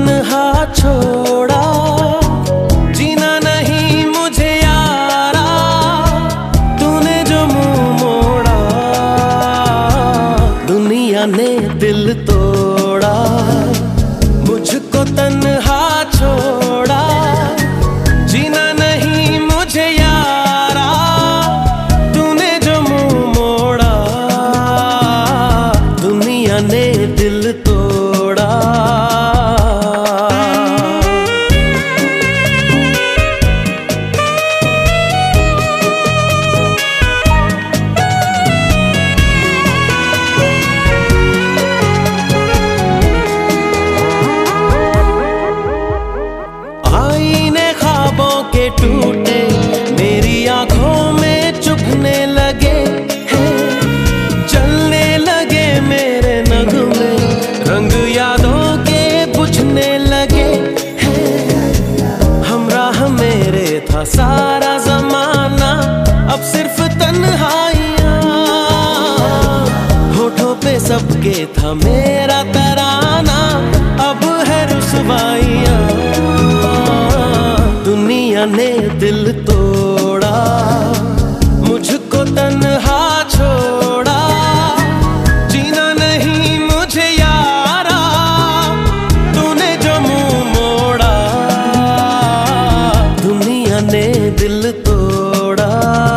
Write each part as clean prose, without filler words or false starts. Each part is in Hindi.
तन्हा छोड़ा, जीना नहीं मुझे यारा, तूने जो मुंह मोड़ा। दुनिया ने दिल तोड़ा, मुझको तन्हा छोड़ा, जीना नहीं मुझे यारा, तूने जो मुंह मोड़ा। दुनिया ने दिल तोड़ा। आईने ख्वाबों के टूटे मेरी आंखों में चुभने लगे हैं, चलने लगे मेरे नगमे, रंग यादों के बुझने लगे हैं। हमराह मेरे था सारा जमाना, अब सिर्फ तन्हाइयाँ, होठों पे सबके था मेरा तराना, अब है रुसवाइयाँ। दुनिया ने दिल तोड़ा, मुझको तन्हा छोड़ा, जीना नहीं मुझे यारा, तूने जो मुंह मोड़ा। दुनिया ने दिल तोड़ा।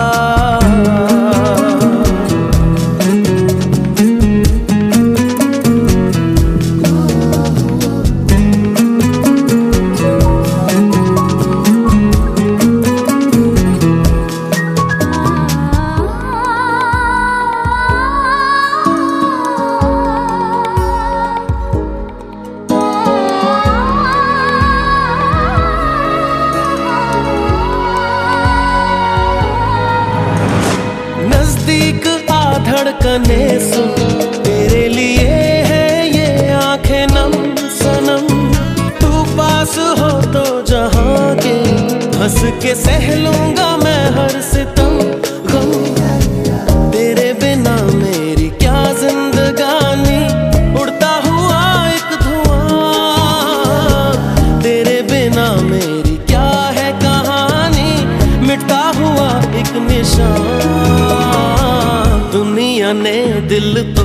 नजदीक आ धड़कने सुन, तेरे लिए है ये आंखें नम सनम। तू पास हो तो जहां के हंस के सह लूंगा मैं हर सितम गम। तेरे बिना मेरी क्या जिंदगानी, उड़ता हुआ एक धुआं। तेरे बिना मेरी क्या है कहानी, मिटता हुआ एक निशान। दुनिया ने दिल